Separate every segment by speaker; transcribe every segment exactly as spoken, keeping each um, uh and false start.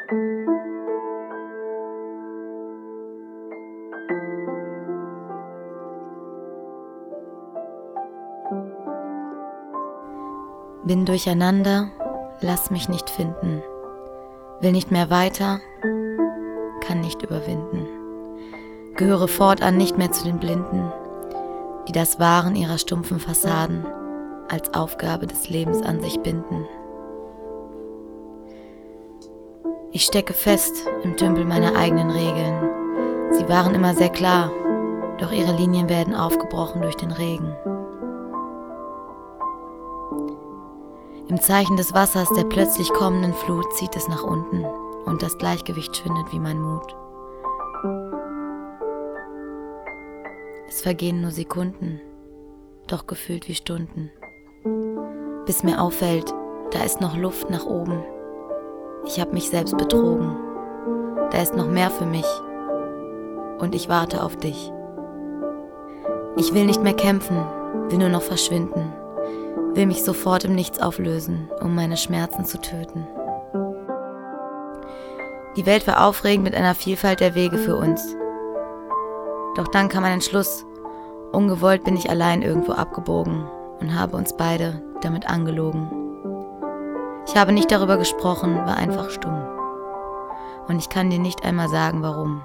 Speaker 1: Bin durcheinander, lass mich nicht finden. Will nicht mehr weiter, kann nicht überwinden. Gehöre fortan nicht mehr zu den Blinden, die das Wahren ihrer stumpfen Fassaden als Aufgabe des Lebens an sich binden. Ich stecke fest im Tümpel meiner eigenen Regeln. Sie waren immer sehr klar, doch ihre Linien werden aufgebrochen durch den Regen. Im Zeichen des Wassers der plötzlich kommenden Flut zieht es nach unten und das Gleichgewicht schwindet wie mein Mut. Es vergehen nur Sekunden, doch gefühlt wie Stunden. Bis mir auffällt, da ist noch Luft nach oben. Ich habe mich selbst betrogen. Da ist noch mehr für mich und ich warte auf dich. Ich will nicht mehr kämpfen, will nur noch verschwinden. Will mich sofort im Nichts auflösen, um meine Schmerzen zu töten. Die Welt war aufregend mit einer Vielfalt der Wege für uns. Doch dann kam ein Entschluss. Ungewollt bin ich allein irgendwo abgebogen und habe uns beide damit angelogen. Ich habe nicht darüber gesprochen, war einfach stumm. Und ich kann dir nicht einmal sagen, warum.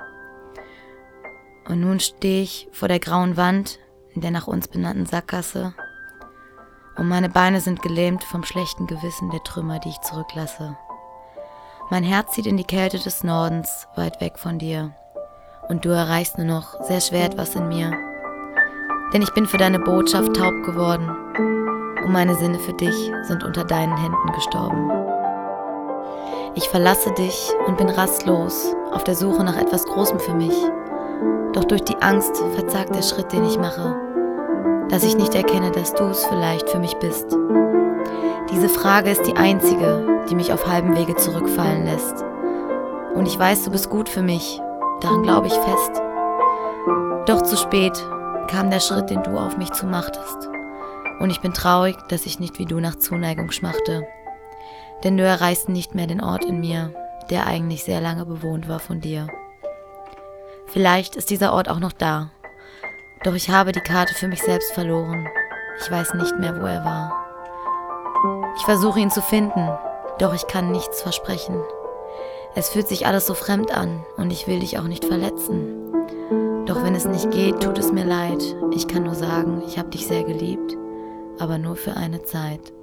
Speaker 1: Und nun stehe ich vor der grauen Wand in der nach uns benannten Sackgasse. Und meine Beine sind gelähmt vom schlechten Gewissen der Trümmer, die ich zurücklasse. Mein Herz zieht in die Kälte des Nordens, weit weg von dir. Und du erreichst nur noch sehr schwer etwas in mir. Denn ich bin für deine Botschaft taub geworden. Und meine Sinne für dich sind unter deinen Händen gestorben. Ich verlasse dich und bin rastlos, auf der Suche nach etwas Großem für mich. Doch durch die Angst verzagt der Schritt, den ich mache. Dass ich nicht erkenne, dass du es vielleicht für mich bist. Diese Frage ist die einzige, die mich auf halbem Wege zurückfallen lässt. Und ich weiß, du bist gut für mich, daran glaube ich fest. Doch zu spät kam der Schritt, den du auf mich zumachtest. Und ich bin traurig, dass ich nicht wie du nach Zuneigung schmachte. Denn du erreichst nicht mehr den Ort in mir, der eigentlich sehr lange bewohnt war von dir. Vielleicht ist dieser Ort auch noch da. Doch ich habe die Karte für mich selbst verloren. Ich weiß nicht mehr, wo er war. Ich versuche ihn zu finden, doch ich kann nichts versprechen. Es fühlt sich alles so fremd an und ich will dich auch nicht verletzen. Doch wenn es nicht geht, tut es mir leid. Ich kann nur sagen, ich habe dich sehr geliebt, aber nur für eine Zeit.